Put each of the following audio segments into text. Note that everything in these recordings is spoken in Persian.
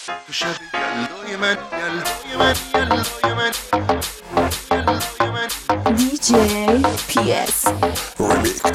تو شب یلدای من، یلدای من، یلدای من، یلدای من. DJ PS Remix.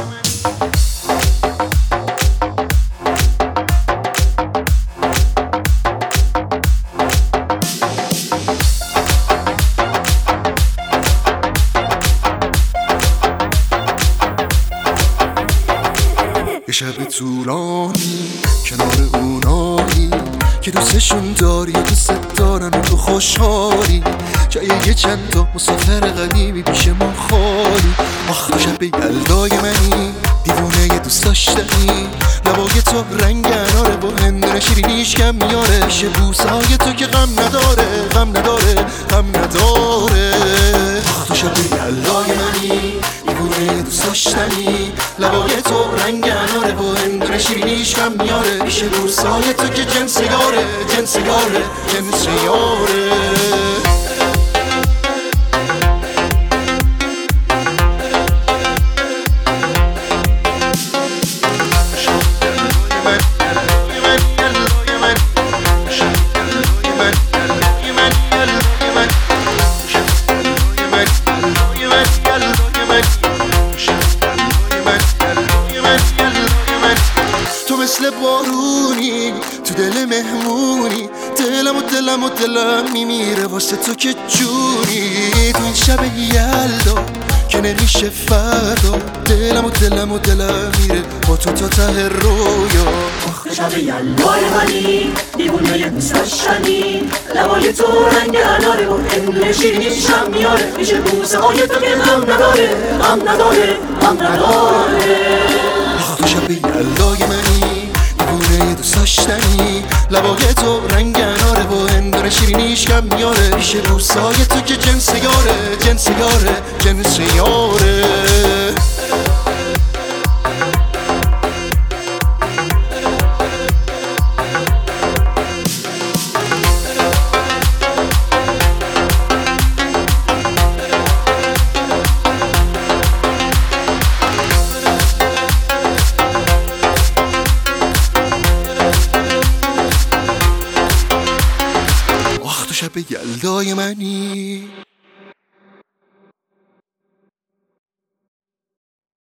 یه شب طولانی کنار اونایی که دوستشون داری و دوست دارن و تو خوشحالی، جای یه چند تا مسافر قدیمی پیش ما خالی. آخ تو شب یلدای منی، دیوونه یه دوست داشتنی، لبای تو رنگ اناره با هندونه شیرینیش کم میاره، پیش بوسهای تو که غم نداره، غم نداره، غم نداره. آخ تو شب یلدای منی، دیوونه یه دوست داشتنی، لبای تو رنگ اناره با هندونه شیرینیش کم میاره، پیش بوسهای تو که جنس یاره، جنس یاره، جنس یاره. تو مثل بارونی تو دل مهمونی، دلم میمیره واسه تو که جونی. تو این شب یلدا که نمیشه فردا، دلم میره با تو تا ته رویا. شب یلدای منی، دیوونه یه دوست داشتنی، لبای تو رنگ اناره و هندونه شیرینیش هم میاره، میشه بوسه های تو که غم نداره، غم نداره، غم نداره. تو شب یلدای منی، دیوونه یه دوست داشتنی، لبای تو رنگ اناره با هندونه شیرینیش کم میاره، پیش بوسای تو که جنس یاره، جنس یاره، جنس یاره. تو شب یلدای منی.